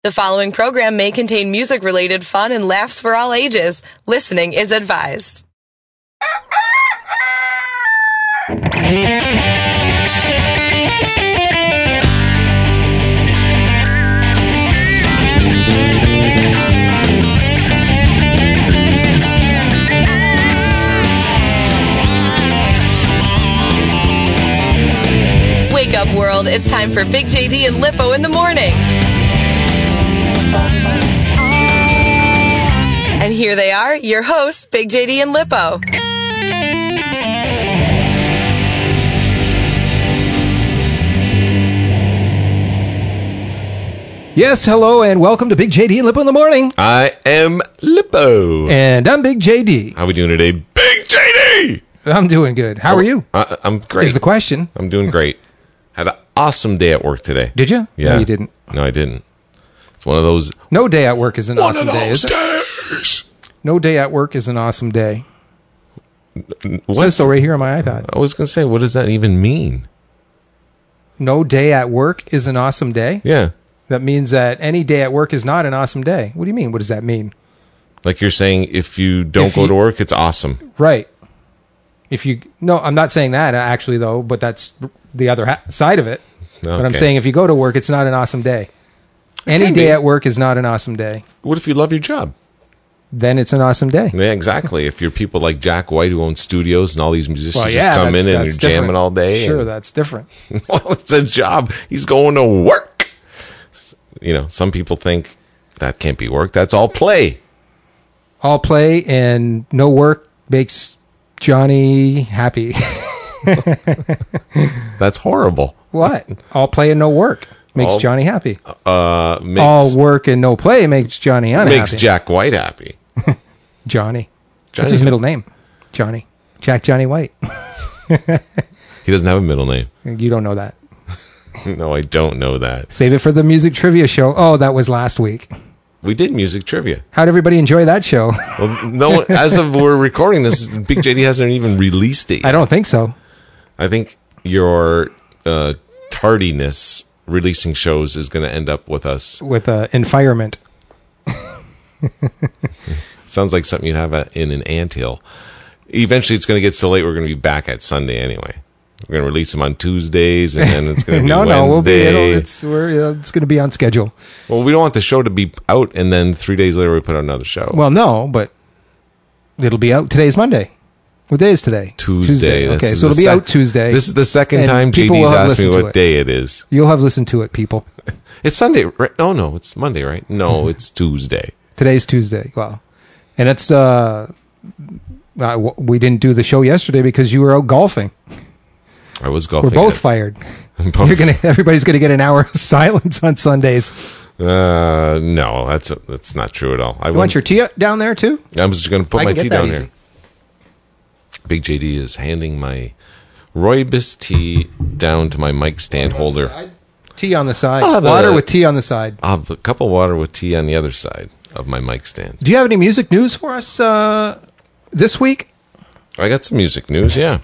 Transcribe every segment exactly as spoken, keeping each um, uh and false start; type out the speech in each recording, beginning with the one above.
The following program may contain music-related fun and laughs for all ages. Listening is advised. Wake up, world. It's time for Big J D and Lippo in the morning. And here they are, your hosts, Big J D and Lippo. Yes, hello, and welcome to Big J D and Lippo in the morning. I am Lippo. And I'm Big J D. How are we doing today, Big J D? I'm doing good. How oh, are you? I, I'm great. Is the question. I'm doing great. Had an awesome day at work today. Did you? Yeah. No, you didn't. No, I didn't. It's one of those... No day at work is an one awesome of day, those is it? days. No day at work is an awesome day. It What? says so right here on my iPad. I was going to say, what does that even mean? No day at work is an awesome day? Yeah. That means that any day at work is not an awesome day. What do you mean? What does that mean? Like you're saying, if you don't If go you- to work, it's awesome. Right. If you... No, I'm not saying that, actually, though, but that's the other ha- side of it. But I'm Okay. saying if you go to work, it's not an awesome day. Any can day be. at work is not an awesome day. What if you love your job? Then it's an awesome day. Yeah, exactly. If you're people like Jack White who own studios and all these musicians Well, just yeah, come that's, in and you're that's jamming different. all day. Sure, and- that's different. Well, it's a job. He's going to work. You know, some people think that can't be work. That's all play. All play and no work makes Johnny happy. That's horrible. What? All play and no work makes All- Johnny happy. Uh, makes, All work and no play makes Johnny unhappy. makes Jack White happy. Johnny. Johnny. That's his middle name. Johnny. Jack Johnny White. He doesn't have a middle name. You don't know that. No, I don't know that. Save it for the music trivia show. Oh, that was last week. We did music trivia. How'd everybody enjoy that show? Well, no one, as of we're recording this, Big J D hasn't even released it yet. I don't think so. I think your uh, tardiness releasing shows is going to end up with us. With uh, environment. Sounds like something you'd have at, in an anthill. Eventually, it's going to get so late, we're going to be back at Sunday anyway. We're going to release them on Tuesdays, and then it's going to be no, Wednesday. no, we'll be. It'll, it's we're, uh, it's going to be on schedule. Well, we don't want the show to be out, and then three days later we put out another show. Well, no, but it'll be out. Today's Monday. What day is today? Tuesday. Okay, This so is it'll be the sec- out Tuesday. This is the second and time people will J D's have asked me listened to what it. day it is. You'll have listened to it, people. It's Sunday, right? Oh, no, it's Monday, right? Mm-hmm. No, it's Tuesday. Today's Tuesday. Well, and it's uh, uh, w- we didn't do the show yesterday because you were out golfing. I was We're golfing. both at- fired. both- You're gonna. Everybody's gonna get an hour of silence on Sundays. Uh, no, that's that's not true at all. I You want your tea down there too? I'm just going to put I my can get tea that down easy. here. Big J D is handing my Rooibos tea down to my mic stand holder. Tea on the side. I'll have Water a- with tea on the side. I'll have a cup of water with tea on the other side of my mic stand. Do you have any music news for us uh, this week? I got some music news, yeah.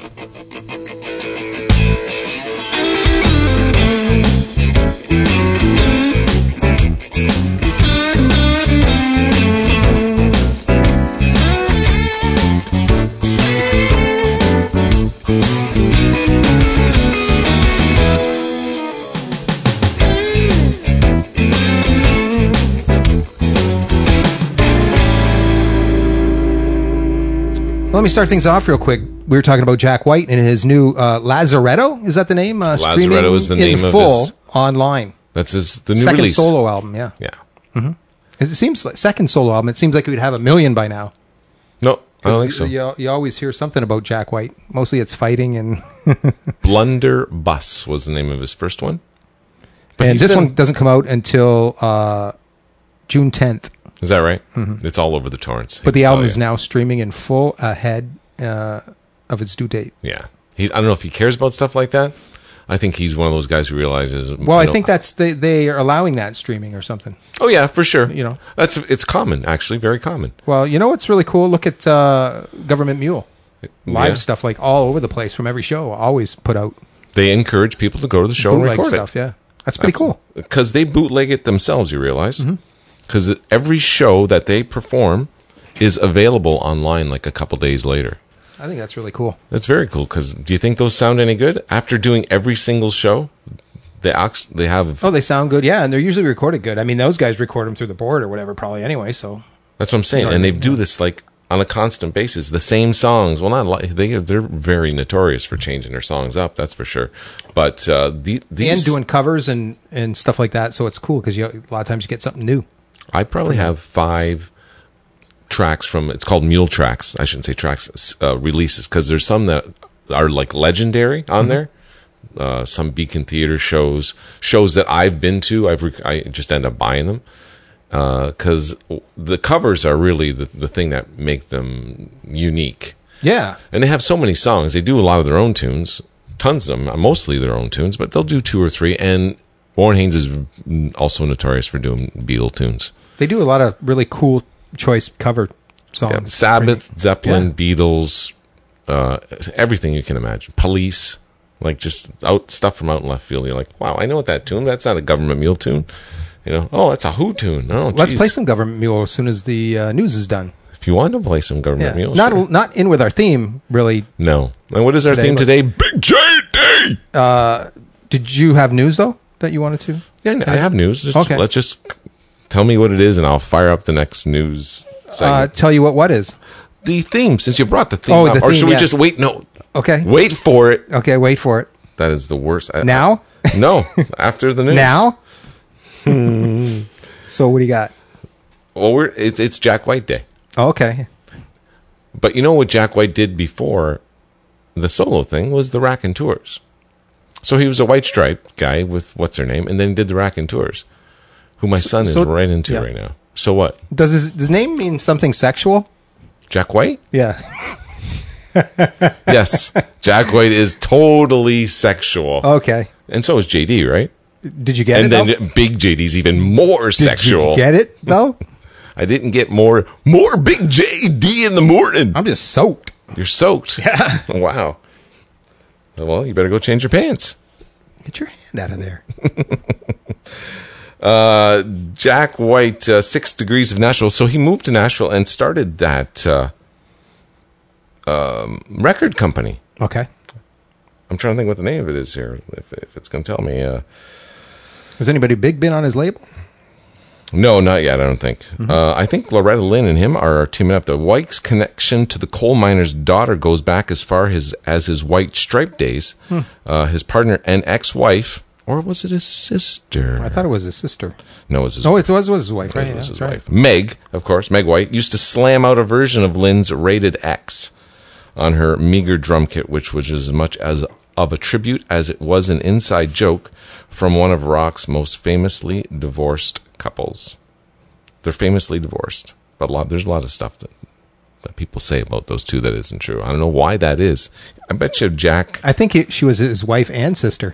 Let me start things off real quick. We were talking about Jack White and his new uh, Lazaretto. Is that the name? Uh, Lazaretto streaming is the in name of full his- online. That's his the new Second release. solo album. Yeah, Yeah. it seems like second solo album. It seems like we'd have a million by now. No, I don't think so. You, you always hear something about Jack White. Mostly it's fighting and Blunderbuss was the name of his first one. But and he's this been- one doesn't come out until uh, June tenth. Is that right? Mm-hmm. It's all over the torrents. But the He can album tell is you. now streaming in full ahead uh, of its due date. Yeah. He, I don't know if he cares about stuff like that. I think he's one of those guys who realizes. Well, I no- think that's they, they are allowing that streaming or something. Oh yeah, for sure. You know. that's it's common actually, very common. Well, you know what's really cool? Look at uh, Government Mule. Live Yeah. stuff like all over the place from every show. Always put out They encourage people to go to the show and bootleg record stuff. it. Yeah. That's pretty cool. Because they bootleg it themselves, you realize? Mm-hmm. Because every show that they perform is available online like a couple days later. I think that's really cool. That's very cool. Because do you think those sound any good? After doing every single show, they, act- they have... Oh, they sound good, yeah, and they're usually recorded good. I mean, those guys record them through the board or whatever probably anyway, so... That's what I'm saying. You know And what I they mean? do this like on a constant basis. The same songs. Well, not like... They, they're very notorious for changing their songs up, that's for sure. But uh, the, these... And doing covers and, and stuff like that, so it's cool because a lot of times you get something new. I probably have five tracks from, it's called Mule Tracks. I shouldn't say tracks, uh, releases, because there's some that are like legendary on Mm-hmm. there. Uh, some Beacon Theater shows, shows that I've been to. I've rec- I just end up buying them because uh, the covers are really the, the thing that make them unique. Yeah. And they have so many songs. They do a lot of their own tunes, tons of them, mostly their own tunes, but they'll do two or three. And Warren Haynes is also notorious for doing Beatle tunes. They do a lot of really cool choice cover songs. Yeah, Sabbath, Zeppelin, Yeah. Beatles, uh, everything you can imagine. Police, like just out stuff from out in left field. You're like, wow, I know what that tune. That's not a Government Mule tune. You know, oh, that's a Who tune. Oh, Let's geez. play some Government Mule as soon as the uh, news is done. If you want to play some Government Yeah. Mule, Not sure. not in with our theme, really. No. And what is our Today, theme but- today? Big J D. Did you have news, though, that you wanted to? Yeah, I have news. Just, Okay. Let's just tell me what it is, and I'll fire up the next news Uh, segment. tell you what what is. The theme, since you brought the theme Oh, up. the or theme, should we yeah. just wait? No. Okay. Wait for it. Okay, wait for it. That is the worst. I- Now? I- no. After the news. Now? So what do you got? Well, we're, it's, it's Jack White Day. Oh, okay. But you know what Jack White did before the solo thing was the Rack and Tours. So he was a White Stripe guy with what's her name, and then he did the Rack and Tours, who my son so- is right into yeah. right now. So what? Does his, his name mean something sexual? Jack White? Yeah. Yes. Jack White is totally sexual. Okay. And so is J D, right? Did you get And it? then Big J D's even more Did sexual. you get it, though? I didn't get more more Big J D in the morning. I'm just soaked. You're soaked. Yeah. Wow. Well, you better go change your pants. Get your hand out of there. Uh, Jack White, uh, Six Degrees of Nashville. So he moved to Nashville and started that uh, um, record company. Okay. I'm trying to think what the name of it is here, if, if it's going to tell me. Uh, Has anybody big been on his label? no, not yet, I don't think. Uh, I think Loretta Lynn and him are teaming up. The White's connection to the coal miner's daughter goes back as far his, as his White Stripe days. Uh, his partner and ex-wife, or was it his sister? I thought it was his sister. No, it was his Oh, it was, was his wife, right? It Yeah, was his that's right. wife. Meg, of course, Meg White, used to slam out a version of Lynn's Rated X on her meager drum kit, which was as much as of a tribute as it was an inside joke from one of rock's most famously divorced couples. They're famously divorced, but a lot, there's a lot of stuff that, that people say about those two that isn't true. I don't know why that is. I bet you Jack... I think he, she was his wife and sister.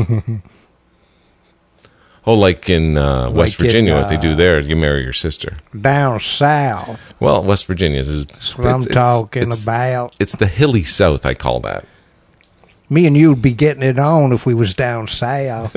Oh, like in uh, West Like in, Virginia, what they uh, do there, you marry your sister. Down south. Well, West Virginia is... That's what I'm talking about. It's the hilly south, I call that. Me and you'd be getting it on if we was down south.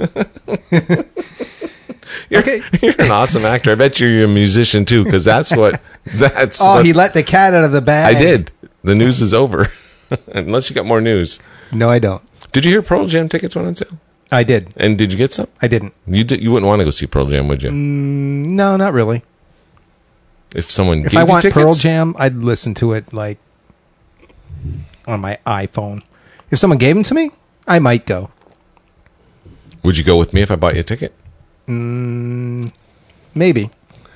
You're, Okay. you're an awesome actor. I bet you're a musician too, because that's what that's. Oh, what, he let the cat out of the bag. I did. The news is over, unless you got more news. No, I don't. Did you hear Pearl Jam tickets went on sale? I did. And did you get some? I didn't. You did, you wouldn't want to go see Pearl Jam, would you? No, not really. If someone If gave I you want tickets, Pearl Jam, I'd listen to it like on my iPhone. If someone gave them to me, I might go. would you go with me if I bought you a ticket? Maybe.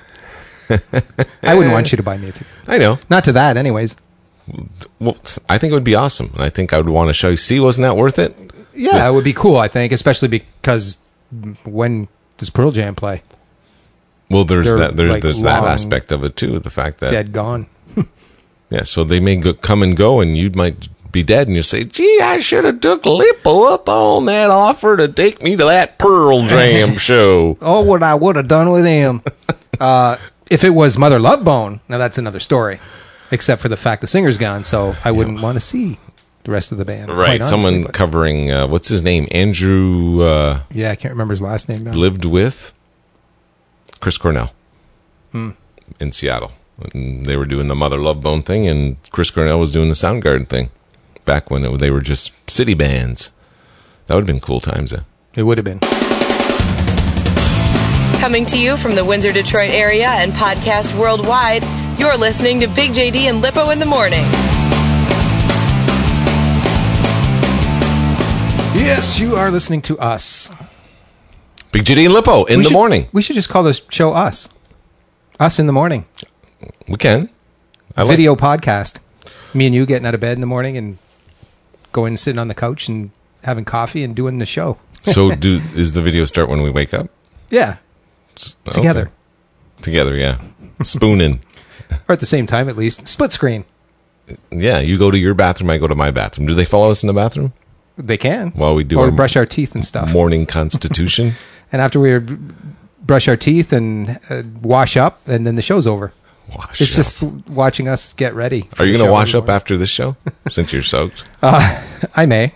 I wouldn't want you to buy me a ticket. I know. Not to that, anyways. Well, I think it would be awesome, and I think I would want to show you. See, wasn't that worth it? Yeah, it would be cool, I think, especially because when does Pearl Jam play? Well, there's They're, that. There's like, there's that long- aspect of it too. The fact that Dead gone. yeah, so they may go, come and go, and you might be dead, and you say, "Gee, I should have took Lippo up on that offer to take me to that Pearl Jam show." Oh, what I would have done with him. uh, if it was Mother Love Bone, now that's another story. Except for the fact the singer's gone, so I wouldn't want to see the rest of the band. Right, quite honestly, someone but- covering, uh, what's his name? Andrew uh, Yeah, I can't remember his last name now. lived with Chris Cornell Hmm. in Seattle. And they were doing the Mother Love Bone thing, and Chris Cornell was doing the Soundgarden thing back when it, they were just city bands. That would have been cool times, eh? It would have been. Coming to you from the Windsor, Detroit area and podcast worldwide, you're listening to Big J D and Lippo in the Morning. Yes, you are listening to us. Big J D and Lippo in We the should- morning. We should just call this show Us. Us in the Morning. We can. I like- Video podcast. Me and you getting out of bed in the morning and going and sitting on the couch and having coffee and doing the show. So, do is the video start when we wake up? Yeah, Okay. together. Together, yeah. Spooning. Or at the same time, at least. Split screen. Yeah, you go to your bathroom, I go to my bathroom. Do they follow us in the bathroom They can. while we do or our brush our teeth and stuff. morning constitution? And after we brush our teeth and uh, wash up, and then the show's over. Wash It's up. just watching us get ready. for Are you the going to show wash in the up morning. after this show since you're soaked? I may.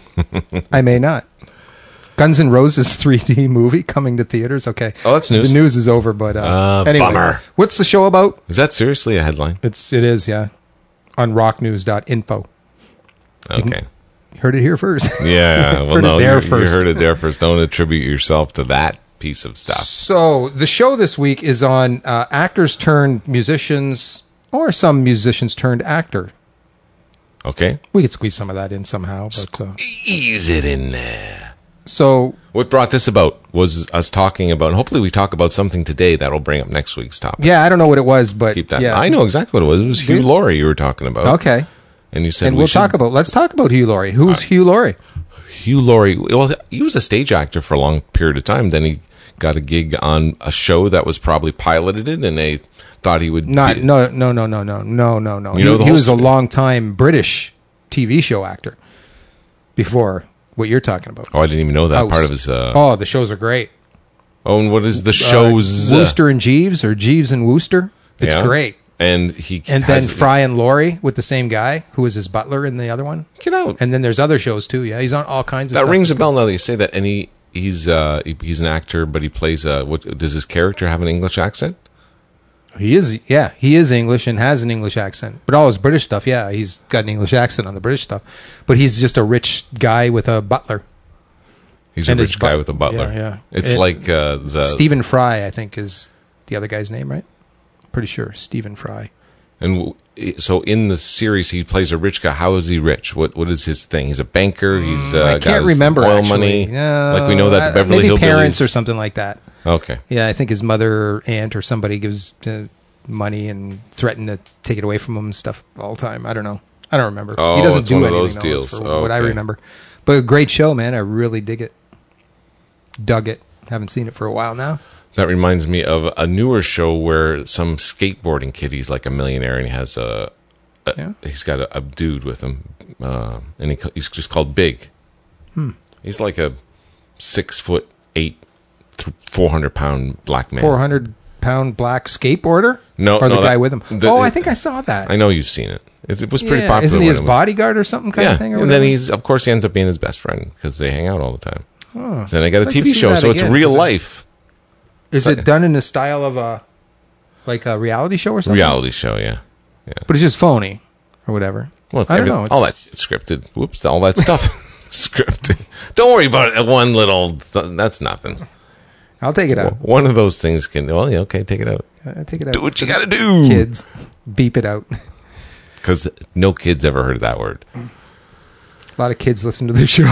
I may not. Guns N' Roses three D movie coming to theaters. Okay. Oh, that's news. The news is over, but uh, Uh, anyway, bummer. what's the show about? Is that seriously a headline? It's it is yeah, on rock news dot info. Okay. Heard it here first. Yeah. Well, Heard it no, there you, you first. heard it there first. Don't attribute yourself to that piece of stuff. So the show this week is on uh, actors turned musicians, or some musicians turned actor. Okay. We could squeeze some of that in somehow. But, uh, Ease it in there. so What brought this about was us talking about, and hopefully we talk about something today that'll bring up next week's topic. yeah, I don't know what it was, but Keep that. yeah, I know exactly what it was. It was Hugh Dude. Laurie you were talking about. Okay, And you said and we we'll should- talk about. Let's talk about Hugh Laurie. Who's Hugh Laurie? Hugh Laurie. Well, he was a stage actor for a long period of time. Then he got a gig on a show that was probably piloted, and they thought he would Not be- no no no no no no no no. You know he the he whole was a story? long time British T V show actor before what you're talking about. Oh, I didn't even know that House. part of his. Uh, oh, the shows are great. oh, and what is the show's uh, uh, Wooster and Jeeves or Jeeves and Wooster. It's yeah. great. And he And then has, Fry and Laurie with the same guy who was his butler in the other one. Get out. And then there's other shows too. Yeah, he's on all kinds of That stuff. rings a bell now that you say that. And he he's uh he- he's an actor, but he plays uh what does his character have an English accent? He is, yeah, he is English and has an English accent. But all his British stuff, yeah, he's got an English accent on the British stuff. But he's just a rich guy with a butler. He's And a his rich guy but- with a butler. yeah, yeah. It's It- like uh, the Stephen Fry, I think, is the other guy's name, right? Pretty sure Stephen Fry. And w- so in the series, he plays a rich guy. How is he rich? What what is his thing? He's a banker. He's uh, Mm, I got can't his remember oil actually. money. Yeah, like we know that uh, the Beverly maybe Hillbillies. parents or something like that. Okay. Yeah, I think his mother, aunt, or somebody gives uh, money and threaten to take it away from him and stuff all the time. I don't know. I don't remember. Oh, he doesn't it's do one of anything those though, deals. for Oh, what I okay. remember. But a great show, man. I really dig it. Dug it. Haven't seen it for a while now. That reminds me of a newer show where some skateboarding kid, he's like a millionaire, and he has a, a Yeah. he's got a, a dude with him, uh, and he, he's just called Big. Hmm. He's like a six foot eight, four hundred pound black man. four hundred pound black skateboarder? No, Or the no, guy that- with him? the- oh, I think I saw that. I know you've seen it. It, it was pretty Yeah, popular. Isn't he when his it was- bodyguard or something kind yeah, of thing? Or and then whatever? he's of course he ends up being his best friend because they hang out all the time. Oh. Then they got a I'd like T to V see show, that so it's again, real 'cause I- life Is it done in the style of a like a reality show or something? reality show. Yeah, yeah. But it's just phony or whatever. Well, it's I don't every- know. all It's- that shit's scripted. Whoops, all that stuff scripted. Don't worry about it. One little, th- that's nothing. I'll take it out. One of those things can. Well, yeah, okay, take it out. Uh, take it out. Do what you got to do, Kids, beep it out. Because no kids ever heard that word. A lot of kids listen to the show.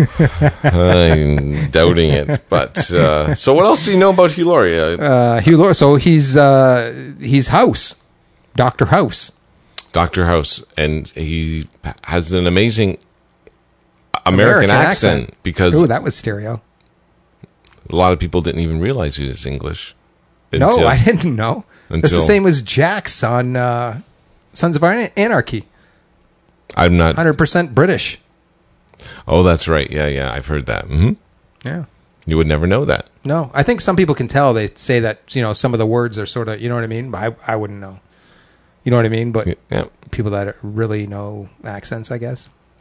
I'm doubting it. But uh, so, what else do you know about Hugh Laurie? Uh, uh, Hugh Laurie. So he's uh, he's House, Doctor House. Doctor House, and he has an amazing American, American accent, accent. because Oh, that was stereo. a lot of people didn't even realize he was English. No, until- I didn't know. It's until- the same as Jax on uh, Sons of An- Anarchy. I'm not. one hundred percent British. Oh, that's right. Yeah, yeah, I've heard that. hmm Yeah. You would never know that. No, I think some people can tell. They say that, you know, some of the words are sort of, you know what I mean? I, I wouldn't know. You know what I mean? But Yeah. people that really know accents, I guess.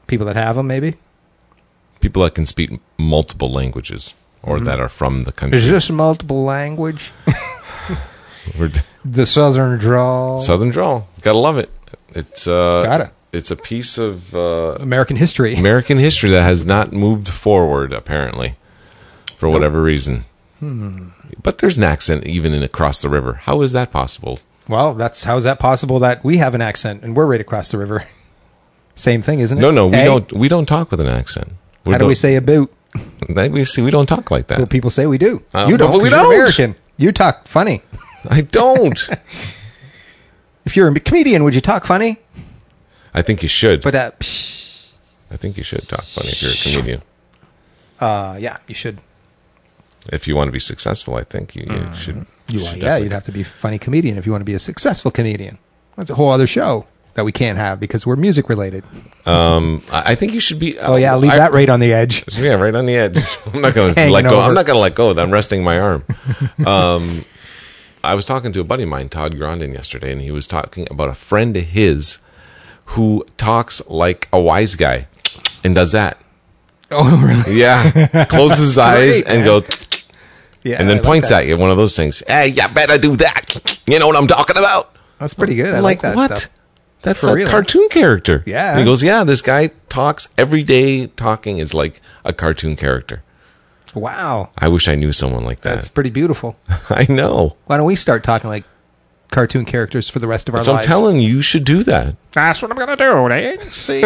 People that have them, maybe. People that can speak multiple languages or Mm-hmm. that are from the country. Is this multiple language? We're d- The Southern drawl. Southern drawl. Gotta love it. It's uh, Gotta. It's a piece of uh, American history. American history that has not moved forward, apparently, for whatever reason. Hmm. But there's an accent even in across the river. How is that possible? Well, that's how is that possible that we have an accent and we're right across the river? Same thing, isn't it? No, no, we Hey? don't. We don't talk with an accent. We How do we don't- say about? That we see. We don't talk like that. Well, people say we do. Uh, you but don't. we 'cause you're don't. American. You talk funny. I don't. If you're a comedian, would you talk funny? I think you should. But that, psh, I think you should talk funny if you're a comedian. uh, yeah, you should. If you want to be successful, I think you, you should. You, You well, should yeah, definitely- you'd have to be a funny comedian if you want to be a successful comedian. That's a whole other show that we can't have because we're music related. Um, I I think you should be. Oh yeah, leave I- that right on the edge. Yeah, right on the edge. I'm not going to Hanging let go. over. I'm not going to let go. I'm resting my arm. Um, I was talking to a buddy of mine, Todd Grondin, yesterday, and he was talking about a friend of his who talks like a wise guy and does that. Oh really? Yeah, closes his eyes Great, and man. goes, Yeah, and then I like points that. at you. One of those things. Hey, you better do that. You know what I'm talking about? That's pretty good. I I'm like, that what? stuff. That's For a real. cartoon character. Yeah. And he goes, yeah, this guy talks every day. Talking is like a cartoon character. Wow, I wish I knew someone like that. that's pretty beautiful. I know. Why don't we start talking like cartoon characters for the rest of our So I'm lives? telling you, you should do that. That's what I'm gonna do. Eh? See,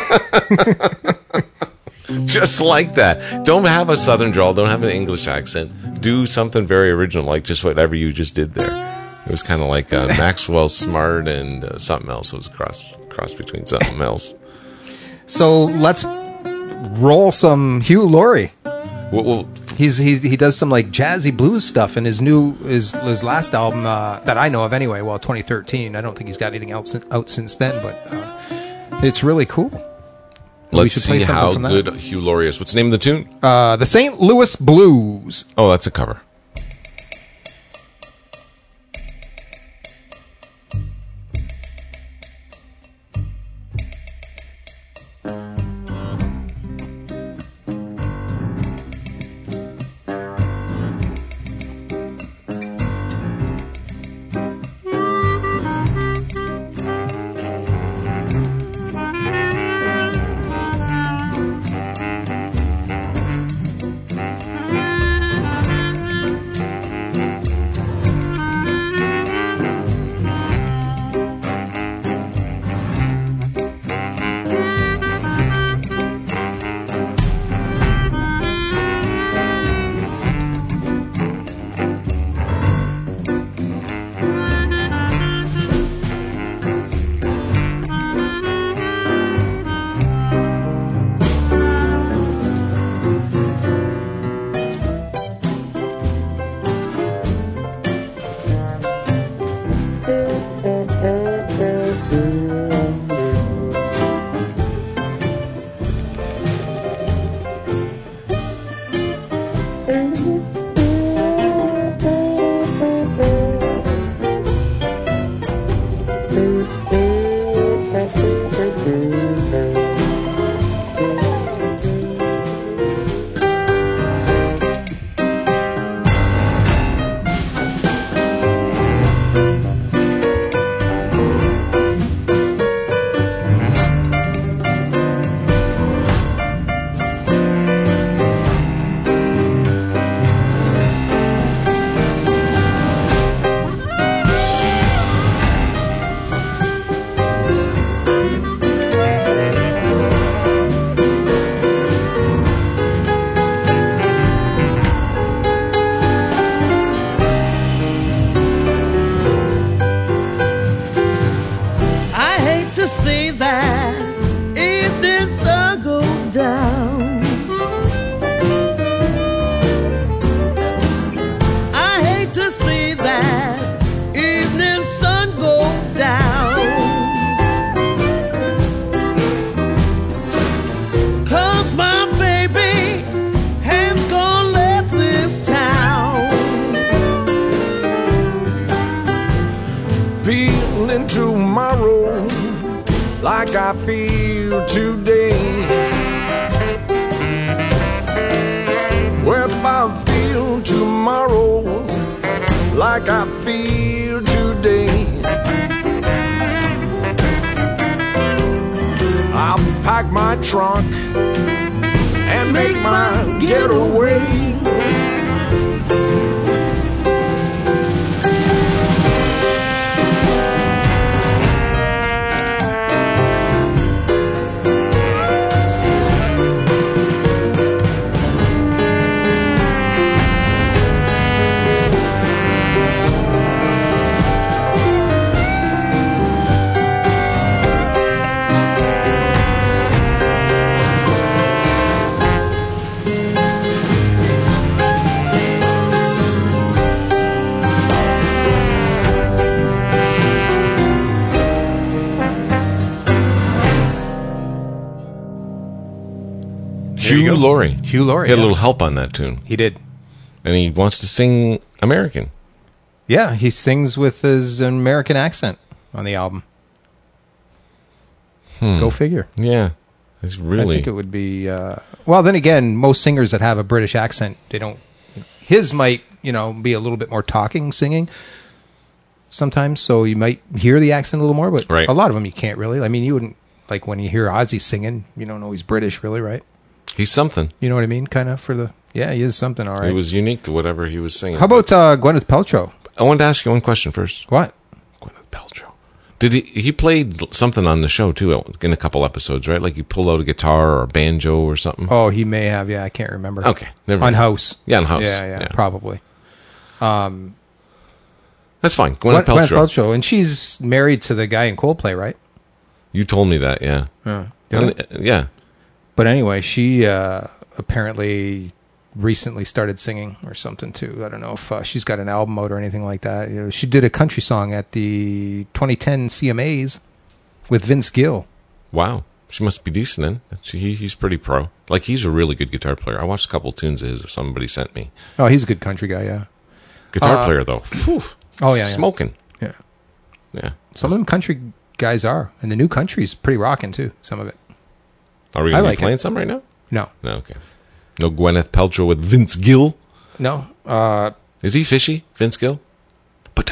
Just like that. Don't have a southern drawl. Don't have an English accent. Do something very original, like just whatever you just did there. It was kind of like uh, Maxwell Smart and uh, something else. It was a cross, cross between something else. so let's roll some Hugh Laurie. Well, well, He's he he does some like jazzy blues stuff in his new his his last album uh, that I know of anyway. Well, twenty thirteen. I don't think he's got anything else out since then, but uh, it's really cool. We let's should play see something how from that. good Hugh Laurie is. What's the name of the tune? Uh, the Saint Louis Blues. Oh, that's a cover. I hate to see that evening sun go down. I hate to see that evening sun go down. 'Cause my baby has gone left this town. Feeling tomorrow, like I feel today. Well, if I feel tomorrow like I feel today, I'll pack my trunk and make my getaway. Hugh Laurie. Hugh Laurie. He had yeah. a little help on that tune. He did. And he wants to sing American. Yeah, he sings with his American accent on the album. Hmm. Go figure. Yeah. It's really... I think it would be... Uh, well, then again, most singers that have a British accent, they don't... His might, you know, be a little bit more talking, singing sometimes, so you might hear the accent a little more, but right. a lot of them you can't really. I mean, you wouldn't... Like, when you hear Ozzy singing, you don't know he's British, really, right? He's something. You know what I mean? Kind of for the... Yeah, he is something, all right. He was unique to whatever he was singing. How about uh, Gwyneth Paltrow? I wanted to ask you one question first. What? Gwyneth Paltrow. Did he... He played something on the show, too, in a couple episodes, right? Like he pulled out a guitar or a banjo or something? Oh, he may have. Yeah, I can't remember. Okay. Never on mind. House. Yeah, on House. Yeah, yeah, yeah. probably. Um, That's fine. Gwyneth, Gwyneth Paltrow. Gwyneth Paltrow. And she's married to the guy in Coldplay, right? You told me that, yeah. Yeah. And- yeah. But anyway, she uh, apparently recently started singing or something too. I don't know if uh, she's got an album out or anything like that. You know, she did a country song at the twenty ten C M As with Vince Gill. Wow. She must be decent then. She, he, he's pretty pro. Like, he's a really good guitar player. I watched a couple tunes of his somebody sent me. Oh, he's a good country guy, yeah. Guitar Uh, player, though. Whew. Oh, yeah, yeah. Smoking. Yeah. Yeah. Some of them country guys are. And the new country's pretty rocking too, some of it. Are we I going to like be playing it. some right now? No. No, okay. No Gwyneth Paltrow with Vince Gill? No. Uh, Is he fishy, Vince Gill? But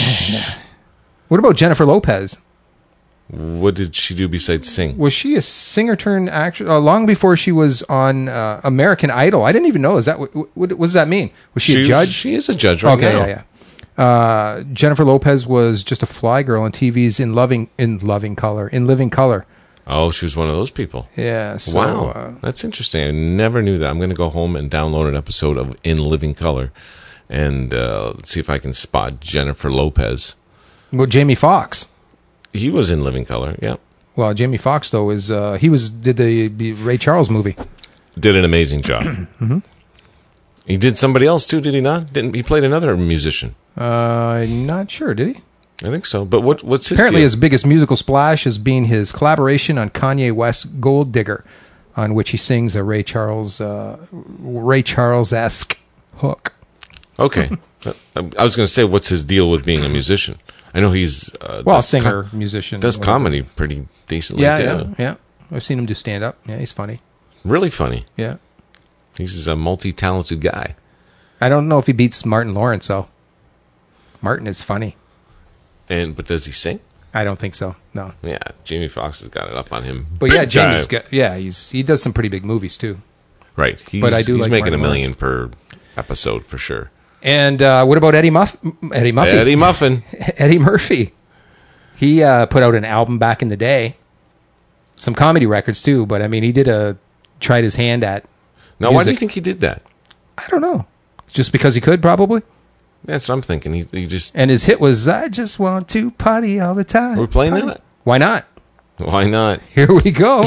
what about Jennifer Lopez? what did she do besides sing? Was she a singer turned actress? Uh, long before she was on uh, American Idol. I didn't even know. Is that what, what, what does that mean? Was she, She a was- judge? she is a judge right okay, now. yeah, yeah. Uh, Jennifer Lopez was just a fly girl on T V's in Loving in Loving Color in Living Color. Oh, she was one of those people. Yeah. So, wow. Uh, That's interesting. I never knew that. I'm going to go home and download an episode of In Living Color and uh, see if I can spot Jennifer Lopez. well, Jamie Foxx. He was in Living Color, yeah. Well, Jamie Foxx though is uh, he was did the, the Ray Charles movie. Did an amazing job. mm-hmm. He did somebody else too, did he not? Didn't he played another musician? Uh, I'm not sure. Did he? I think so. But what what's his Apparently, deal? his biggest musical splash has been his collaboration on Kanye West's "Gold Digger," on which he sings a Ray Charles, uh, Ray Charles-esque hook. Okay. I was going to say, what's his deal with being a musician? I know he's uh, Well, does singer, com- musician, does whatever. comedy pretty decently Yeah, too. yeah, yeah. I've seen him do stand up. Yeah, he's funny. Really funny. Yeah, He's a multi-talented guy. I don't know if he beats Martin Lawrence though. Martin is funny. And but does he sing? I don't think so. No. Yeah, Jamie Foxx has got it up on him. But big yeah, Jamie's time. got, yeah, he's he does some pretty big movies too. Right. He's, But I do he's like making Martin a million per episode for sure. And uh, what about Eddie Muff? Eddie Murphy? Eddie Muffin. Eddie Murphy. He uh, put out an album back in the day. Some comedy records too, but I mean, he did a tried his hand at. Now, why do you music. think he did that? I don't know. Just because he could, probably. That's what I'm thinking. He, he just. And his hit was "I Just Want to Party All the Time." We're playing Party. that? Why not? Why not? Here we go.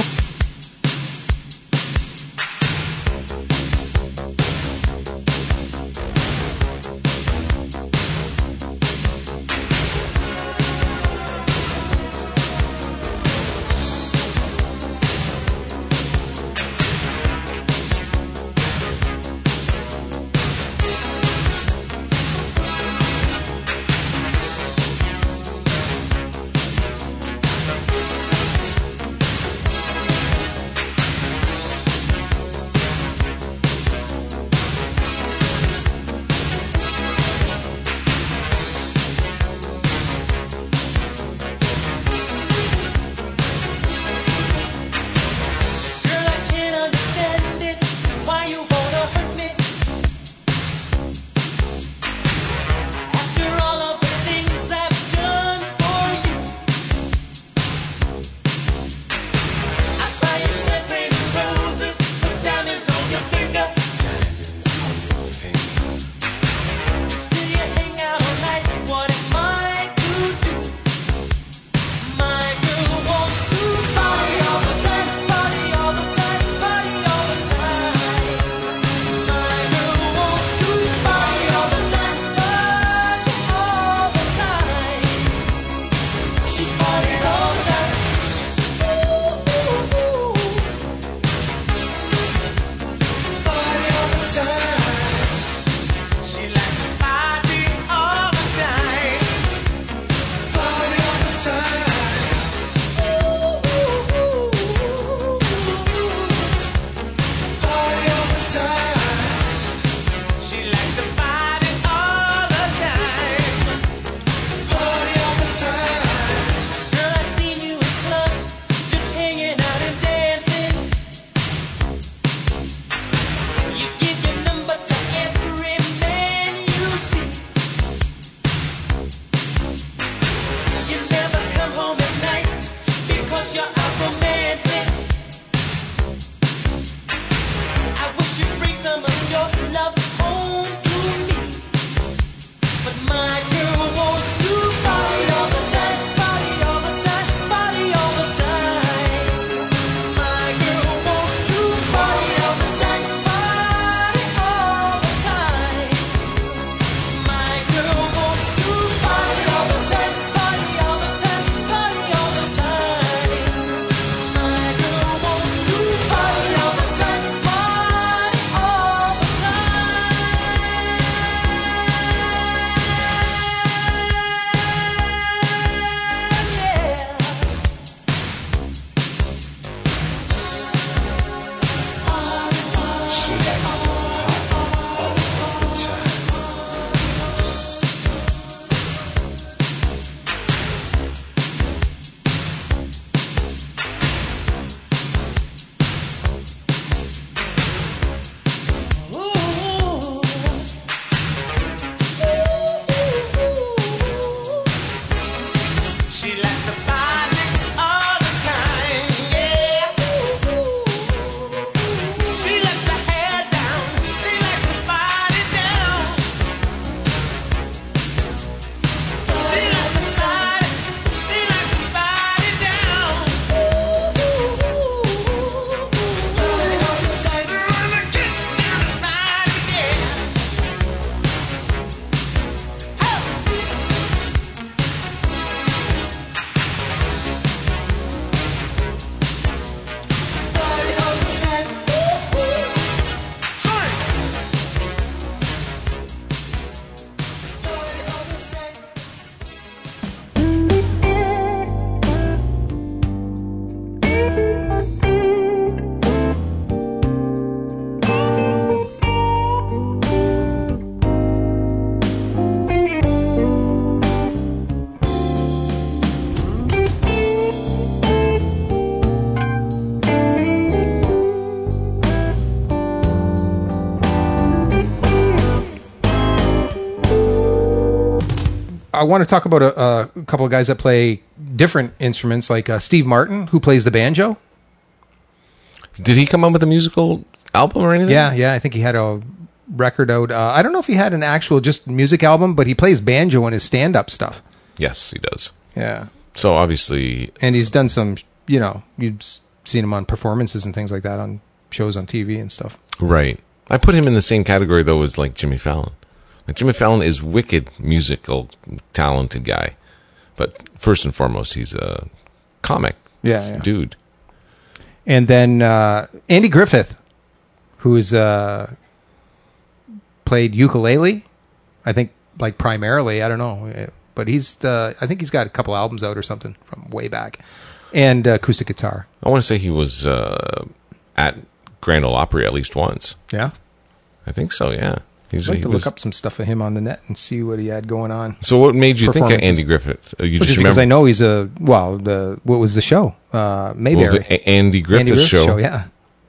I want to talk about a, a couple of guys that play different instruments, like uh, Steve Martin, who plays the banjo. Did he come up with a musical album or anything? Yeah, yeah. I think he had a record out. Uh, I don't know if he had an actual just music album, but he plays banjo in his stand-up stuff. Yes, he does. Yeah. So obviously, and he's done some, you know, you've seen him on performances and things like that on shows on T V and stuff. right. I put him in the same category though as like Jimmy Fallon. Like Jimmy Fallon is wicked musical, talented guy, but first and foremost, he's a comic Yeah, yeah. dude. And then uh, Andy Griffith, who's uh, played ukulele, I think, like primarily. I don't know, but he's. Uh, I think he's got a couple albums out or something from way back, and uh, acoustic guitar. I want to say he was uh, at Grand Ole Opry at least once. Yeah, I think so. Yeah, he's, I'd like he to was, look up some stuff of him on the net and see what he had going on. So, what made you think of Performances. Andy Griffith? Uh, You Just, just because remember I know he's a well. The what was the show? Uh, Mayberry. well, the A- Andy Griffith Andy Griffith show. Yeah.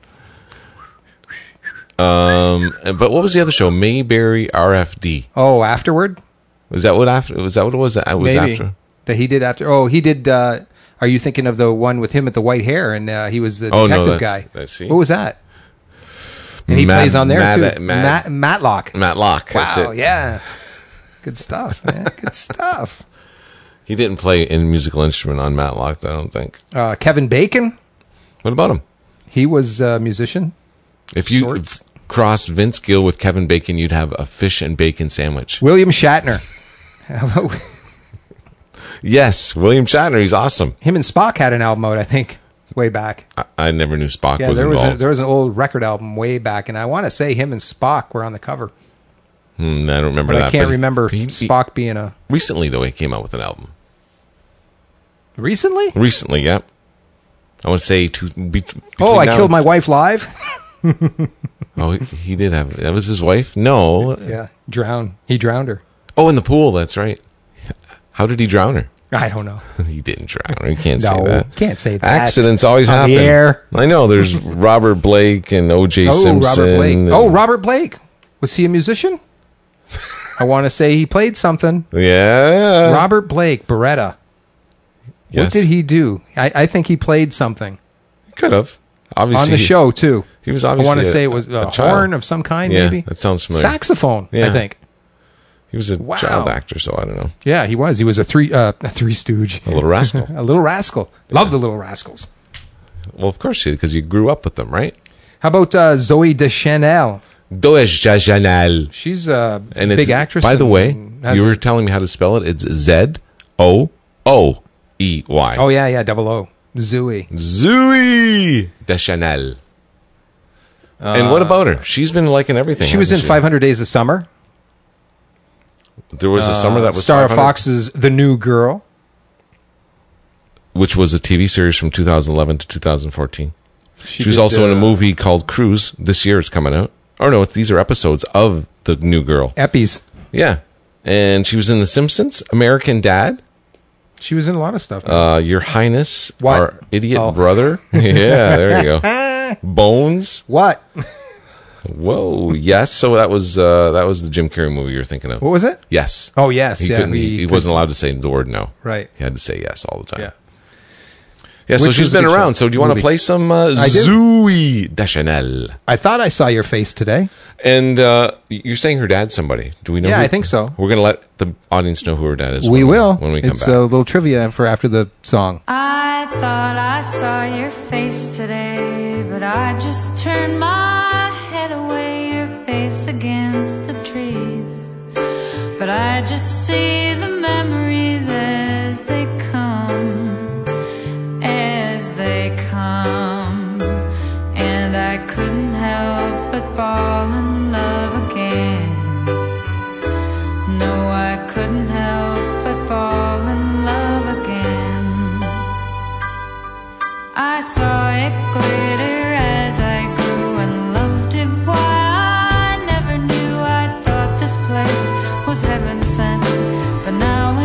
Um, but what was the other show? Mayberry R F D. Oh, afterward. Was that what after? Was that what it was? That was Maybe after. that he did after. Oh, he did. Uh, are you thinking of the one with him with the white hair and uh, he was the Oh, detective no, that's- guy? I see. What was that? And he Matt- plays on there Matt- too. Matt- Matt, Matlock. Matlock. That's Wow. it. Yeah. Good stuff, man. Good stuff. He didn't play any musical instrument on Matlock, I don't think. Uh, Kevin Bacon. What about him? He was a musician. If you Sorts. cross Vince Gill with Kevin Bacon, you'd have a fish and bacon sandwich. William Shatner. How about Yes, William Shatner. He's awesome. him and Spock had an album out, I think, way back. I, I never knew Spock Yeah, was there was a, involved. there was an old record album way back, and I want to say him and Spock were on the cover, Hmm, I don't remember but that. I can't but remember he- he- Spock being a Recently, though, he came out with an album. recently. Recently, yeah. I want to say to be, Oh, I now- killed my wife live. Oh, he, he did have that. Was his wife? No. Yeah, drown. He drowned her. Oh, in the pool. That's right. How did he drown her? I don't know. He didn't drown her. You can't say No, that. can't say that. Accidents always On happen. the air. I know. There's Robert Blake and O J Oh, Simpson. Robert Blake. and- Oh, Robert Blake. Was he a musician? I want to say he played something. yeah. Robert Blake, Beretta. Yes. What did he do? I, I think he played something Could have. Obviously. on the he- show too. He was I obviously. want to a- say it was a, a child. horn of some kind, Yeah, maybe. that sounds familiar. Saxophone, I Yeah. think. He was a Wow. child actor, so I don't know. Yeah, he was. He was a three uh, a three stooge, A little rascal. a little rascal. Love the Little Rascals. Well, of course, because you grew up with them, right? How about uh, Zoe Deschanel? Doja Janelle. She's a And big it's, actress. By the and way, has you a- were telling me how to spell it. It's Z O O E Y. oh yeah, yeah, double O, Zoe. Zoe Deschanel. and what about her? She's been liking everything. She was in hasn't five hundred Days of Summer. There was a summer that was Star five hundred, Fox's The New Girl. which was a T V series from two thousand eleven to two thousand fourteen. She, was did, also in a uh, movie called Cruise. This year it's coming out. Or no, these are episodes of The New Girl. Eppies. Yeah. And she was in The Simpsons, American Dad, She was in a lot of stuff. uh, Your Highness, What? Our Idiot Oh. Brother. Yeah, there you go. Bones. what? Whoa, yes. So that was uh, that was the Jim Carrey movie you were thinking of. What was it? Yes. Oh yes, He yeah. couldn't. we- He, he wasn't allowed to say the word no. Right. He had to say yes all the time. Yeah. Yeah. So Which she's was a been good around. show. So do you want to Movie. play some uh, I do. Zoe Deschanel? I thought I saw your face today. And uh, you're saying her dad's somebody. Do we know? Yeah, who- I think so. We're gonna let the audience know who her dad is. We when will. when we come it's back. a little trivia for after the song. I thought I saw your face today, but I just turned my head away, your face against the trees. But I just see the memories as they come, as they come. And I couldn't help but fall in love again. No, I couldn't help but fall in love again. I saw it glitter as I grew and loved it. Why I never knew. I thought this place was heaven sent, but now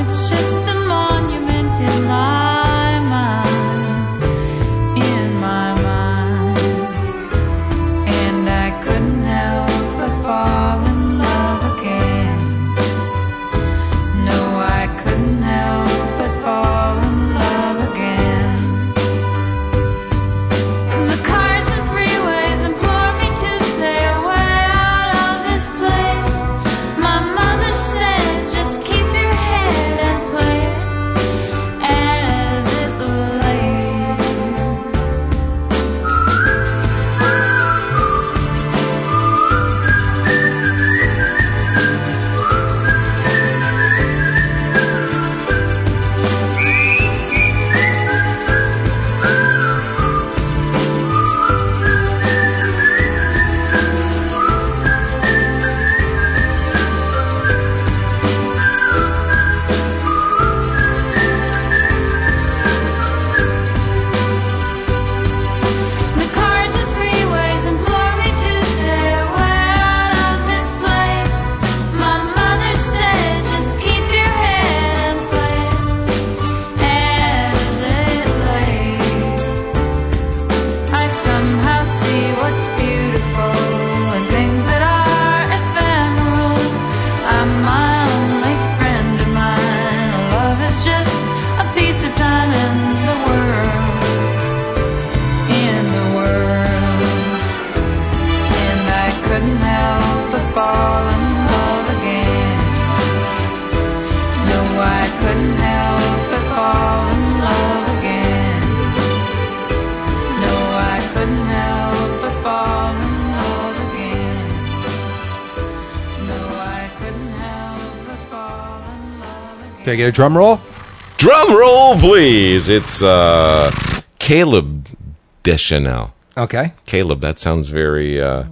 couldn't help but fall in love again. No, I couldn't help but fall in love again. No, I couldn't help but fall in love again. Can I get a drum roll? Drum roll, please. It's uh, Caleb Deschanel. Okay. Caleb, that sounds very... Uh,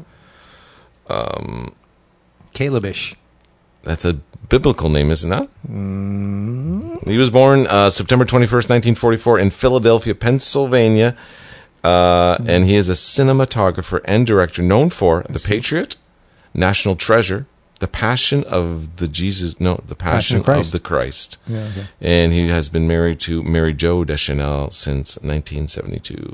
Calebish. That's a biblical name, isn't it? Mm. He was born uh, September twenty-first, nineteen forty-four in Philadelphia, Pennsylvania. Uh, mm. And he is a cinematographer and director known for The Patriot, National Treasure, The Passion of the Jesus... No, The Passion, Passion of, of the Christ. Yeah, okay. And he has been married to Mary Jo Deschanel since nineteen seventy-two.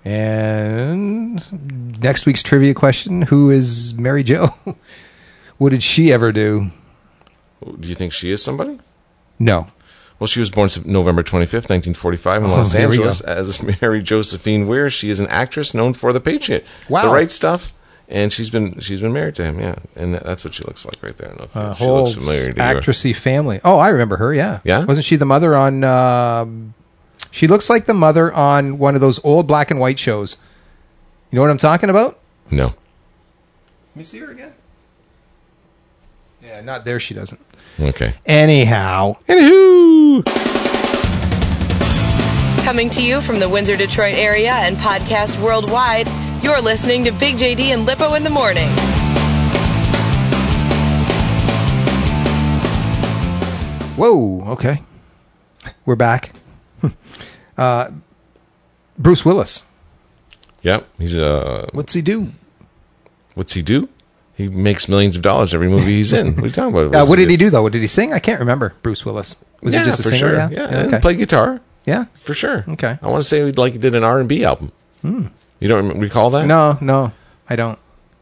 And next week's trivia question, who is Mary Jo? What did she ever do? Do you think she is somebody? No. Well, she was born November twenty-fifth, nineteen forty-five in Oh, Los here we Angeles go. as Mary Josephine Weir. She is an actress known for The Patriot. Wow. The Right Stuff. And she's been she's been married to him, yeah. And that's what she looks like right there. I don't know if A she whole looks familiar to you. actressy family. Oh, I remember her, yeah. Yeah? Wasn't she the mother on... Um, she looks like the mother on one of those old black and white shows. You know what I'm talking about? No. Let me see her again. Yeah, not there she doesn't. Okay. Anyhow. Anywho. Coming to you from the Windsor, Detroit area and podcast worldwide, you're listening to Big J D and Lippo in the Morning. Whoa, okay. We're back. uh, Bruce Willis. Yep. He's uh What's he do? what's he do? He makes millions of dollars every movie he's in. What are you talking about? Uh, what did he do, though? What did he sing? I can't remember. Bruce Willis. Was yeah, he just a for singer? Sure. Yeah. Yeah, Yeah, and okay. play guitar. Yeah. For sure. Okay. I want to say he like he did an R and B album. Hmm. You don't rem- recall that? No, no, I don't.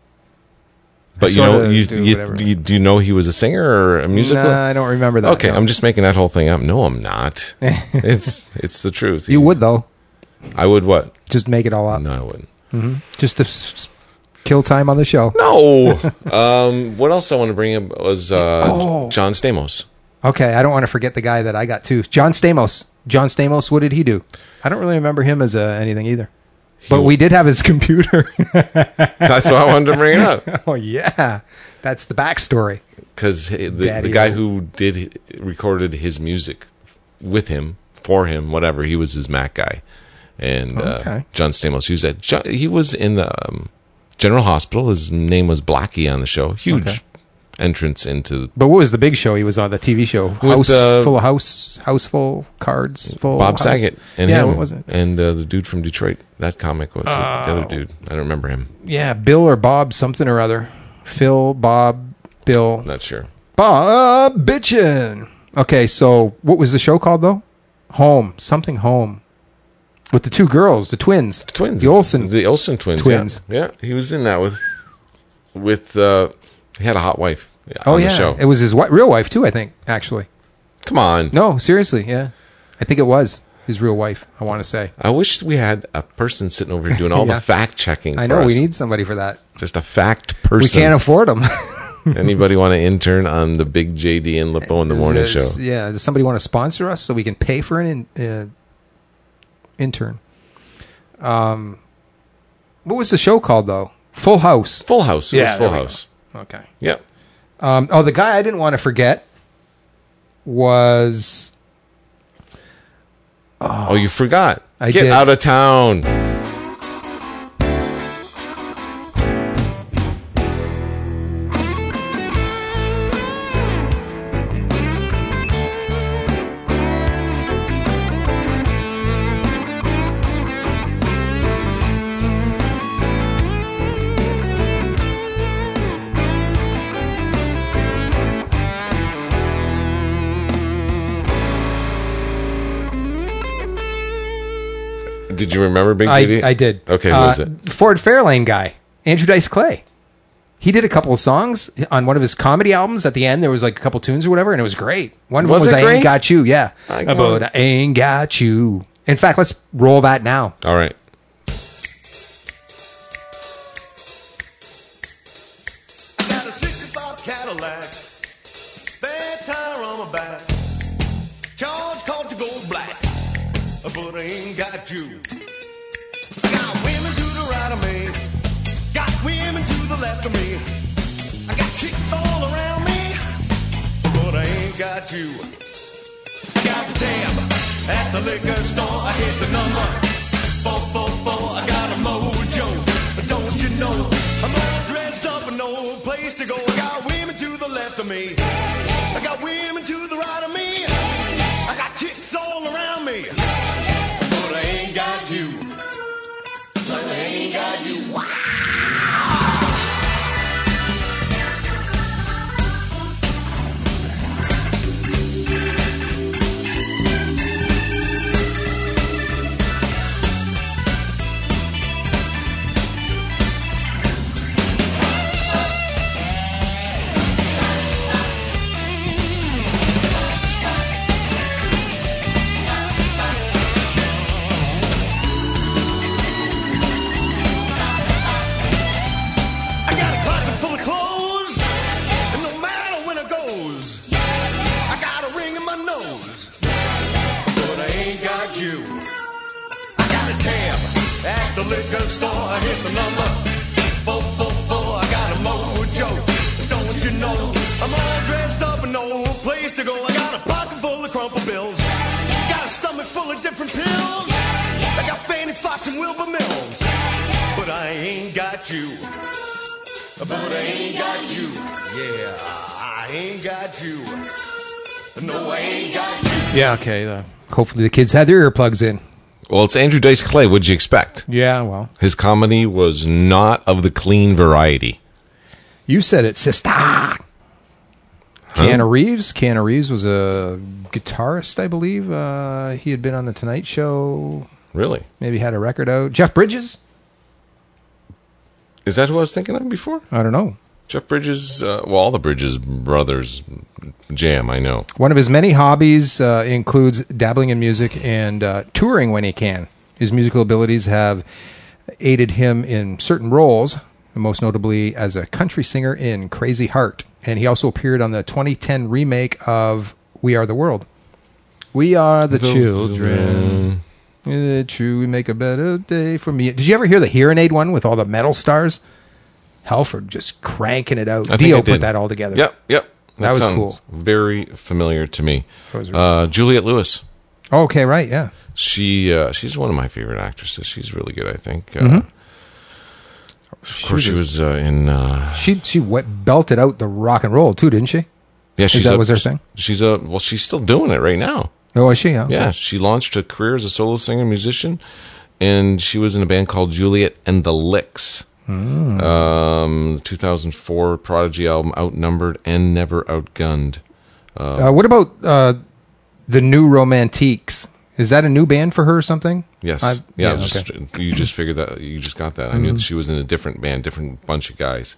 But I you know, sorta you, do you, whatever. you do you know he was a singer or a musical? Nah, I don't remember that. Okay, no. I'm just making that whole thing up. No, I'm not. it's it's the truth. You would, though. I would what? Just make it all up. No, I wouldn't. Just to s- s- kill time on the show. No. um, what else I want to bring up was uh, Oh. John Stamos. Okay, I don't want to forget the guy that I got, too. John Stamos. John Stamos, what did he do? I don't really remember him as uh, anything either. But we did have his computer. That's why I wanted to bring it up. Oh, yeah. That's the backstory. Because the, Daddy the guy O. who did recorded his music with him, for him, whatever, he was his Mac guy. And Okay. uh, John Stamos, he was, at, John, he was in the um, General Hospital. His name was Blackie on the show. Huge Okay. entrance into But what was the big show he was on, the T V show? House uh, full of house, house full, cards full. Bob house. Saget and yeah, him. what was it? And uh, the dude from Detroit. That comic was the other dude. I don't remember him. Yeah, Bill or Bob something or other. Phil, Bob, Bill. Not sure. Bob Bitchin'. Okay, so what was the show called, though? Home. Something Home. With the two girls, the twins. The twins. The Olsen. The Olsen twins. twins. Yeah, yeah. He was in that with, with, uh, he had a hot wife oh, on yeah. the show. It was his wi- real wife, too, I think, actually. Come on. No, seriously, yeah. I think it was his real wife, I want to say. I wish we had a person sitting over here doing all Yeah. the fact checking. I for know, us. we need somebody for that. just a fact person. We can't afford them. Anybody want to intern on the Big J D and Lippo in the morning show? Yeah, does somebody want to sponsor us so we can pay for an in, uh, intern? Um, what was the show called, though? Full House. Full House. It Yeah, was Full there we House. Okay. Yep. Um, oh, the guy I didn't want to forget was... Oh, you forgot. I Get did. out of town. Did you remember Big J D? I, I did. Okay, what uh, was it? Ford Fairlane guy, Andrew Dice Clay. He did a couple of songs on one of his comedy albums. At the end, there was like a couple tunes or whatever, and it was great. One of Was them was it I great? Ain't Got You. Yeah. I About got- I Ain't Got You. In fact, let's roll that now. All right. I got a sixty-five Cadillac, spare tire on my back. Charge but I ain't got you. I got women to the right of me, got women to the left of me. I got chicks all around me, but I ain't got you. I got the tab at the liquor store. I hit the number four four four. I got a mojo, but don't you know I'm all dressed up and no place to go. I got women to the left of me, I got women to the right of me. I got chicks all around me, but I ain't got you. But I ain't got you. Wow. The liquor store, I hit the number four four four. I got a mojo, don't you know I'm all dressed up and no place to go. I got a pocket full of crumple bills, got a stomach full of different pills. I got Fanny Fox and Wilbur Mills, but I ain't got you. But I ain't got you. Yeah, I ain't got you. No, I ain't got you. Yeah, okay. Uh, hopefully the kids had their earplugs in. Well, it's Andrew Dice Clay. What'd you expect? Yeah, well. His comedy was not of the clean variety. You said it, sister. Huh? Keanu Reeves. Keanu Reeves was a guitarist, I believe. Uh, he had been on The Tonight Show. Really? Maybe had a record out. Jeff Bridges? Is that who I was thinking of before? I don't know. Jeff Bridges, uh, well, all the Bridges brothers jam, I know. One of his many hobbies uh, includes dabbling in music and uh, touring when he can. His musical abilities have aided him in certain roles, most notably as a country singer in Crazy Heart. And he also appeared on the twenty ten remake of We Are the World. We are the, the children. children. True, we make a better day for me. Did you ever hear the Hearing Aid one with all the metal stars? Halford just cranking it out. I Dio put that all together. Yep, yep. That, that was sounds cool. Very familiar to me. Really uh, Juliette Lewis. Oh, okay, right, yeah. She uh, she's one of my favorite actresses. She's really good, I think. Uh, mm-hmm. Of course, she was uh, in. Uh, she she wet, belted out the rock and roll too, didn't she? Yeah, she's is that a, was her thing. She's a well. She's still doing it right now. Oh, is she? Yeah. Yeah, she launched a career as a solo singer musician, and she was in a band called Juliet and the Licks. Mm. Um, the two thousand four Prodigy album, Outnumbered and Never Outgunned. Uh, uh, what about uh, the New Romantiques? Is that a new band for her or something? Yes. I've, yeah. yeah just, okay. You just figured that. You just got that. I mm-hmm. knew that she was in a different band, different bunch of guys.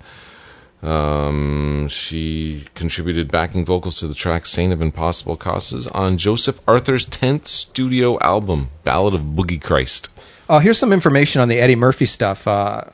Um, she contributed backing vocals to the track "Saint of Impossible Causes" on Joseph Arthur's tenth studio album, Ballad of Boogie Christ. Uh, here's some information on the Eddie Murphy stuff. Uh,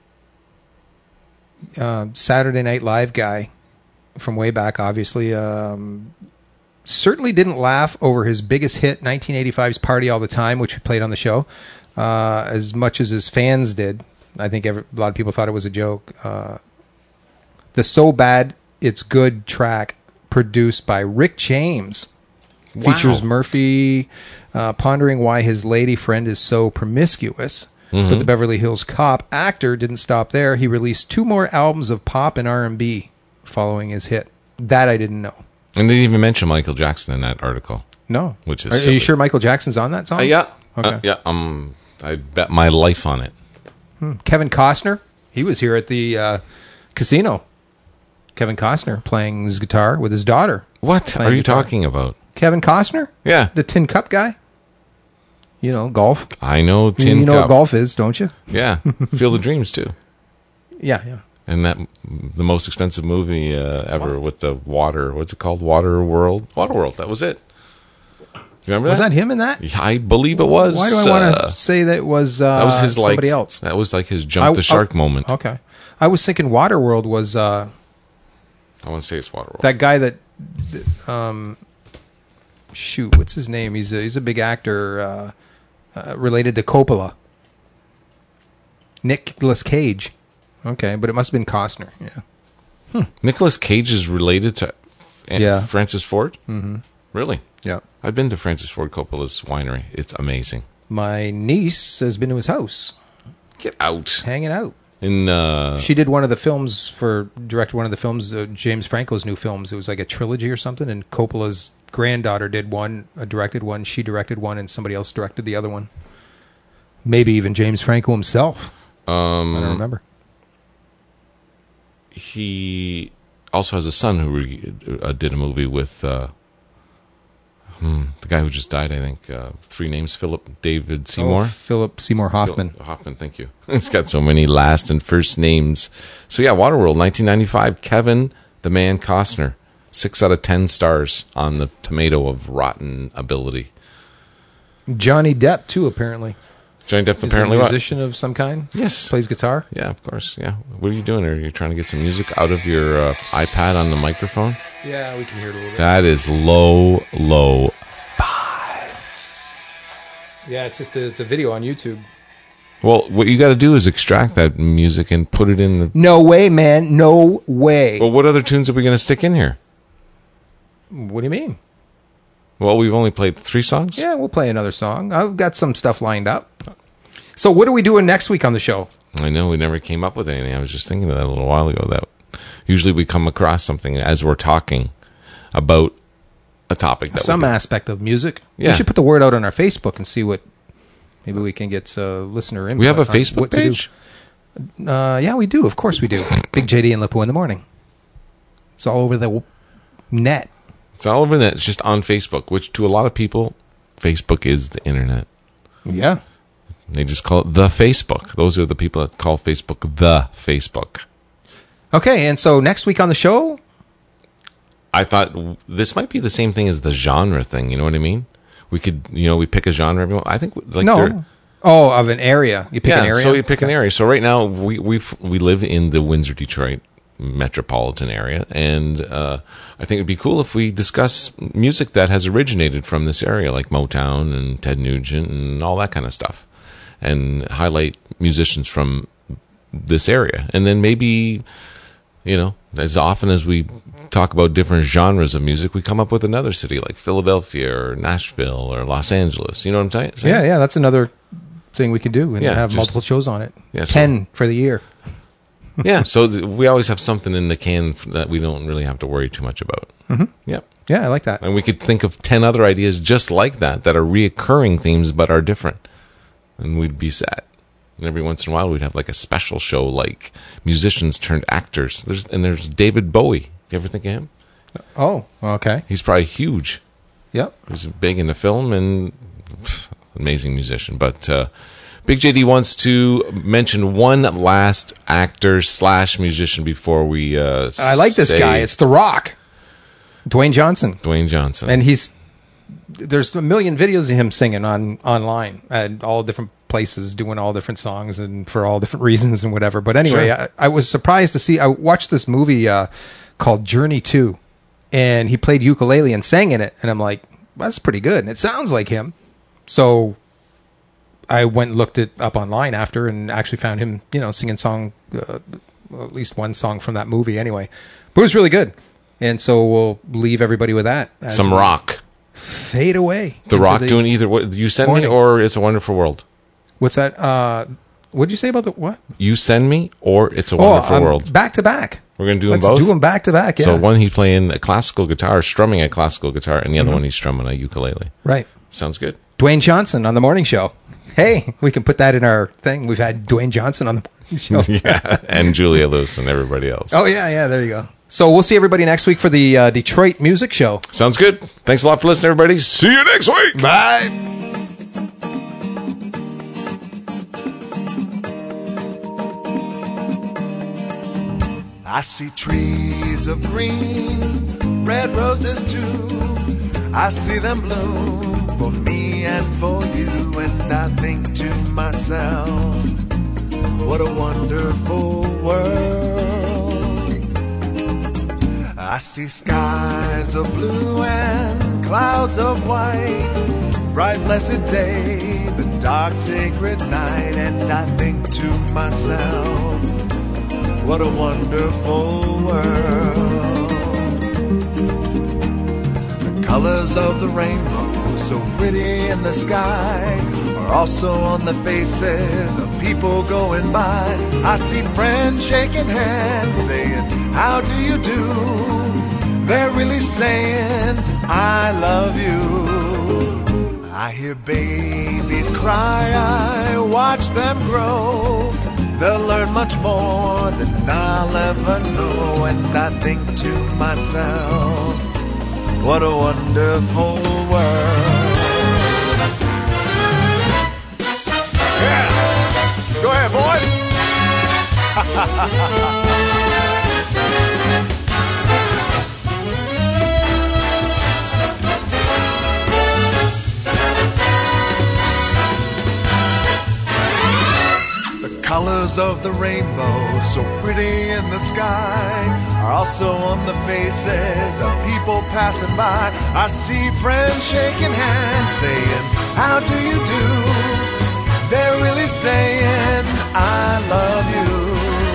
uh, Saturday Night Live guy from way back, obviously. Um, certainly didn't laugh over his biggest hit, nineteen eighty-five's Party All the Time, which we played on the show, uh, as much as his fans did. I think every, a lot of people thought it was a joke. Uh, the So Bad It's Good track, produced by Rick James, wow. features Murphy uh, pondering why his lady friend is so promiscuous. Mm-hmm. But the Beverly Hills Cop actor didn't stop there. He released two more albums of pop and R and B following his hit. That I didn't know. And they didn't even mention Michael Jackson in that article. No. Which is Are, silly. are you sure Michael Jackson's on that song? Uh, yeah. Okay. Uh, yeah. Um, I bet my life on it. Hmm. Kevin Costner, he was here at the uh, casino. Kevin Costner playing his guitar with his daughter. What are you guitar. talking about? Kevin Costner? Yeah. The Tin Cup guy? You know, golf. I know Tin Cup. You know Cup. What golf is, don't you? Yeah. Field of Dreams, too. Yeah, yeah. And that the most expensive movie uh, ever what? with the water. What's it called? Water World? Water World. That was it. You remember was that? Was that him in that? I believe it was. Why do I want to uh, say that it was, uh, that was his, somebody like, else? That was like his jump I, the shark I, moment. Okay. I was thinking Waterworld was... Uh, I want to say it's Waterworld. That guy that... Um, shoot, what's his name? He's a, he's a big actor uh, uh, related to Coppola. Nicolas Cage. Okay, but it must have been Costner. Yeah. Nicolas Cage is related to An- Yeah. Francis Ford? Mm-hmm. Really? Yeah. I've been to Francis Ford Coppola's winery. It's amazing. My niece has been to his house, Get out. hanging out. In uh, She did one of the films for directed one of the films, uh, James Franco's new films. It was like a trilogy or something, and Coppola's granddaughter did one, uh, directed one. She directed one, and somebody else directed the other one. Maybe even James Franco himself. um, I don't remember. he also has a son who re- uh, did a movie with uh, hmm, the guy who just died, I think. Uh, three names, Philip David Seymour. Oh, Philip Seymour Hoffman. Phil- Hoffman, thank you. He's got so many last and first names. So yeah, Waterworld, nineteen ninety-five. Kevin the Man Costner. Six out of ten stars on the tomato of rotten ability. Johnny Depp too, apparently. Johnny Depp He's apparently a what? musician of some kind. Yes. Plays guitar. Yeah, of course. Yeah. What are you doing? Are you trying to get some music out of your uh, iPad on the microphone? Yeah, we can hear it a little bit. That is low, low. Yeah, it's just a, it's a video on YouTube. Well, what you got to do is extract that music and put it in the. No way, man. No way. Well, what other tunes are we going to stick in here? What do you mean? Well, we've only played three songs. Yeah, we'll play another song. I've got some stuff lined up. So what are we doing next week on the show? I know we never came up with anything. I was just thinking of that a little while ago. That usually we come across something as we're talking about a topic. That Some we aspect of music. Yeah. We should put the word out on our Facebook and see what. Maybe we can get uh, listener input. we have a on Facebook what to do. page. Uh, yeah, we do. Of course we do. Big J D and Lippo in the morning. It's all over the w- net. It's all over that. It's just on Facebook, which to a lot of people, Facebook is the internet. Yeah. They just call it the Facebook. Those are the people that call Facebook the Facebook. Okay, and so next week on the show, I thought this might be the same thing as the genre thing. You know what I mean? We could, you know, we pick a genre. Everyone, I think, like, no. there- Oh, of an area. You pick yeah. an area. So you pick an area. So right now we we we live in the Windsor, Detroit metropolitan area, and uh, I think it'd be cool if we discuss music that has originated from this area, like Motown and Ted Nugent and all that kind of stuff, and highlight musicians from this area, and then maybe, you know, as often as we talk about different genres of music, we come up with another city like Philadelphia or Nashville or Los Angeles. You know what I'm saying? Yeah, yeah, that's another thing we can do and Yeah, have just- multiple shows on it. Yeah, so- Ten for the year. Yeah, so th- we always have something in the can f- that we don't really have to worry too much about. Mm-hmm. Yep. Yeah, I like that. And we could think of ten other ideas just like that, that are reoccurring themes but are different. And we'd be sad. And every once in a while we'd have like a special show like musicians turned actors. There's And there's David Bowie. You ever think of him? Oh, okay. He's probably huge. Yep. He's big in the film and pff, amazing musician. But uh, Big J D wants to mention one last actor slash musician before we. Uh, I like this say guy. It's The Rock, Dwayne Johnson, Dwayne Johnson, and he's there's a million videos of him singing on online at all different places, doing all different songs and for all different reasons and whatever. But anyway, Sure. I, I was surprised to see. I watched this movie uh, called Journey Two, and he played ukulele and sang in it, and I'm like, that's pretty good, and it sounds like him. So I went and looked it up online after and actually found him, you know, singing song, uh, well, at least one song from that movie anyway. But it was really good. And so we'll leave everybody with that. as some we rock. Fade away. The into Rock the- doing either what you send morning. me or It's a Wonderful World. What's that? Uh, what did you say about the what? You send me or It's a Wonderful um, World. back to back. We're gonna do them Let's both. do them back to back. Yeah. So one he's playing a classical guitar, strumming a classical guitar, and the other one he's strumming a ukulele. right. Sounds good. Dwayne Johnson on the morning show. Hey, we can put that in our thing. We've had Dwayne Johnson on the morning show. Yeah, and Julia Lewis and everybody else. Oh yeah, yeah. There you go. So we'll see everybody next week for the uh, Detroit Music Show. Sounds good. Thanks a lot for listening, everybody. See you next week. Bye. I see trees of green, red roses too. I see them bloom for me and for you. And I think to myself, what a wonderful world. I see skies of blue and clouds of white, bright blessed day, the dark sacred night, and I think to myself, what a wonderful world. The colors of the rainbow, so pretty in the sky, are also on the faces of people going by. I see friends shaking hands, saying, how do you do? They're really saying, I love you. I hear babies cry, I watch them grow. They'll learn much more than I'll ever know. And I think to myself, what a wonderful world. Yeah! Go ahead, boys! Colors of the rainbow, so pretty in the sky, are also on the faces of people passing by. I see friends shaking hands, saying, how do you do? They're really saying, I love you.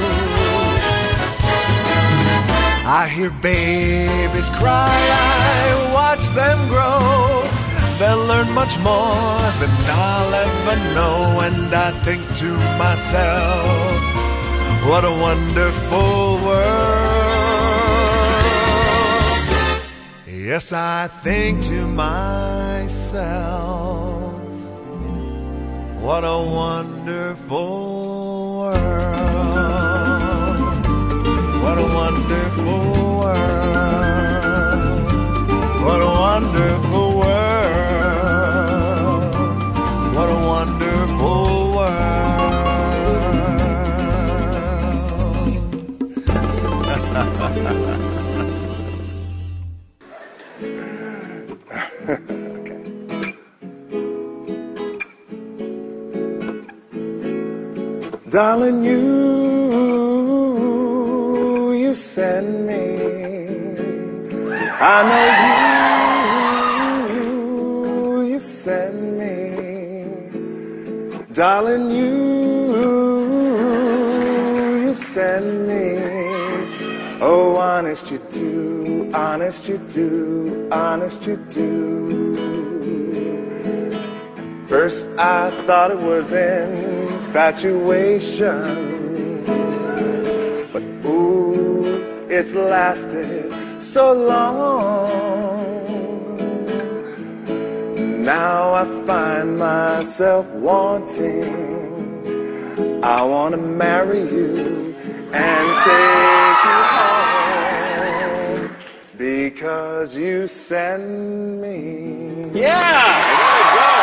I hear babies cry, I watch them grow. They'll learn much more than I'll ever know. And I think to myself, what a wonderful world. Yes, I think to myself, what a wonderful world. What a wonderful world. What a wonderful world. What a wonderful world. Darling, you, you send me. I know you, you send me. Darling, you, you send me. Oh, honest you do, honest you do, honest you do. First I thought it was infatuation, but ooh, it's lasted so long. Now I find myself wanting, I want to marry you and take you home, because you send me. Yeah! There you go.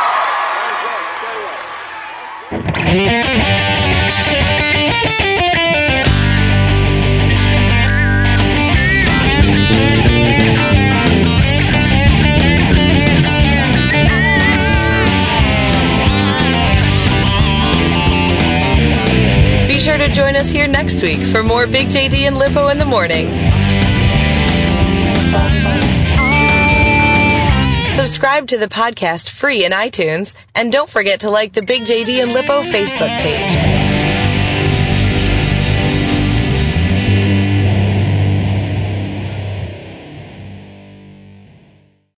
Be sure to join us here next week for more Big J D and Lippo in the morning. Subscribe to the podcast free in iTunes, and don't forget to like the Big J D and Lippo Facebook page.